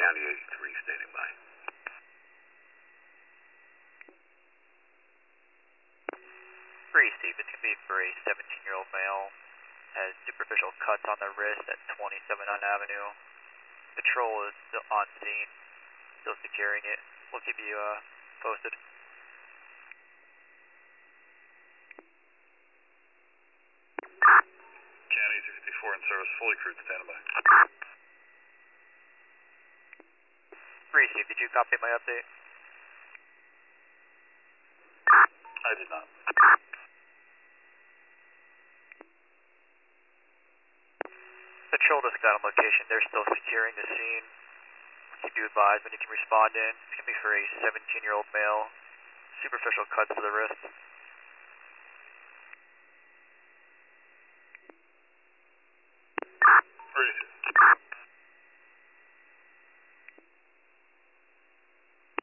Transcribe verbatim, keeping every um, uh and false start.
County eighty-three, standing by. Three, Steve. It's going to be for a seventeen-year-old male. Has superficial cuts on the wrist at twenty-seven on Avenue. Patrol is still on scene, still securing it. We'll keep you uh, posted. County sixty-four in service, fully crewed, standing by. Three, Steve. Did you copy my update? I did not. Patrol just got on location. They're still securing the scene. Keep you advised when you can respond in. It's going to be for a seventeen-year-old male. Superficial cuts to the wrist. Three.